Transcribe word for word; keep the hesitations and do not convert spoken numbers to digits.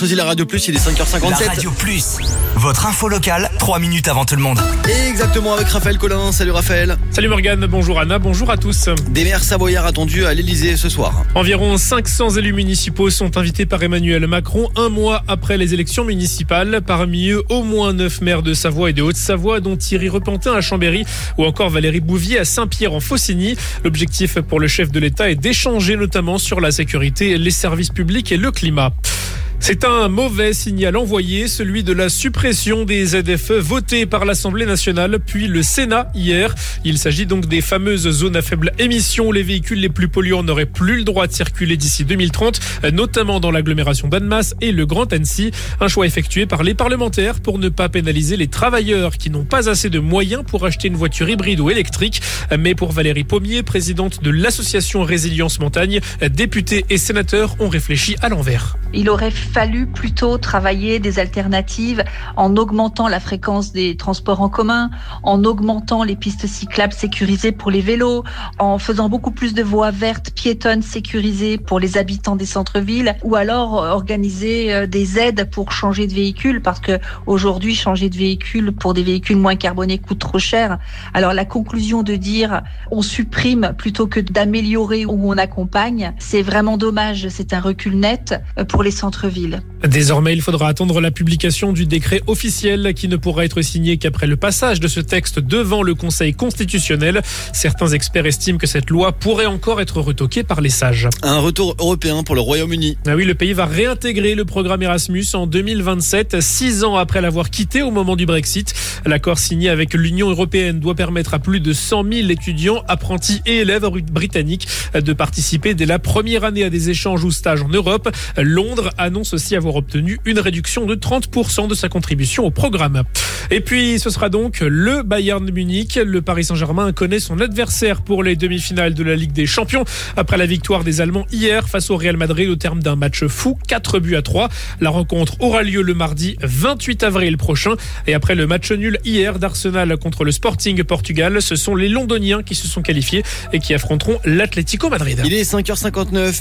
choisi la Radio Plus, il est cinq heures cinquante-sept. La Radio Plus, votre info locale, trois minutes avant tout le monde. Et exactement avec Raphaël Collin. Salut Raphaël. Salut Morgane, bonjour Anna, bonjour à tous. Des maires savoyards attendus à l'Elysée ce soir. Environ cinq cents élus municipaux sont invités par Emmanuel Macron un mois après les élections municipales. Parmi eux, au moins neuf maires de Savoie et de Haute-Savoie, dont Thierry Repentin à Chambéry ou encore Valérie Bouvier à Saint-Pierre en Faucigny. L'objectif pour le chef de l'État est d'échanger notamment sur la sécurité, les services publics et le climat. C'est un mauvais signal envoyé, celui de la suppression des Z F E votée par l'Assemblée nationale puis le Sénat hier. Il s'agit donc des fameuses zones à faible émission où les véhicules les plus polluants n'auraient plus le droit de circuler d'ici deux mille trente, notamment dans l'agglomération d'Annemasse et le Grand Annecy. Un choix effectué par les parlementaires pour ne pas pénaliser les travailleurs qui n'ont pas assez de moyens pour acheter une voiture hybride ou électrique. Mais pour Valérie Pommier, présidente de l'association Résilience Montagne, députés et sénateurs ont réfléchi à l'envers. Il aurait fallu plutôt travailler des alternatives en augmentant la fréquence des transports en commun, en augmentant les pistes cyclables sécurisées pour les vélos, en faisant beaucoup plus de voies vertes piétonnes sécurisées pour les habitants des centres-villes, ou alors organiser des aides pour changer de véhicule, parce que aujourd'hui changer de véhicule pour des véhicules moins carbonés coûte trop cher. Alors la conclusion de dire on supprime plutôt que d'améliorer ou on accompagne, c'est vraiment dommage, c'est un recul net pour les centres-villes. Désormais, il faudra attendre la publication du décret officiel qui ne pourra être signé qu'après le passage de ce texte devant le Conseil constitutionnel. Certains experts estiment que cette loi pourrait encore être retoquée par les sages. Un retour européen pour le Royaume-Uni. Ah oui, le pays va réintégrer le programme Erasmus en deux mille vingt-sept, six ans après l'avoir quitté au moment du Brexit. L'accord signé avec l'Union européenne doit permettre à plus de cent mille étudiants, apprentis et élèves britanniques de participer dès la première année à des échanges ou stages en Europe. Londres annonce aussi avoir obtenu une réduction de trente pour cent de sa contribution au programme. Et puis, ce sera donc le Bayern Munich. Le Paris Saint-Germain connaît son adversaire pour les demi-finales de la Ligue des Champions. Après la victoire des Allemands hier face au Real Madrid au terme d'un match fou, quatre buts à trois. La rencontre aura lieu le mardi vingt-huit avril prochain. Et après le match nul hier d'Arsenal contre le Sporting Portugal, ce sont les Londoniens qui se sont qualifiés et qui affronteront l'Atlético Madrid. Il est cinq heures cinquante-neuf.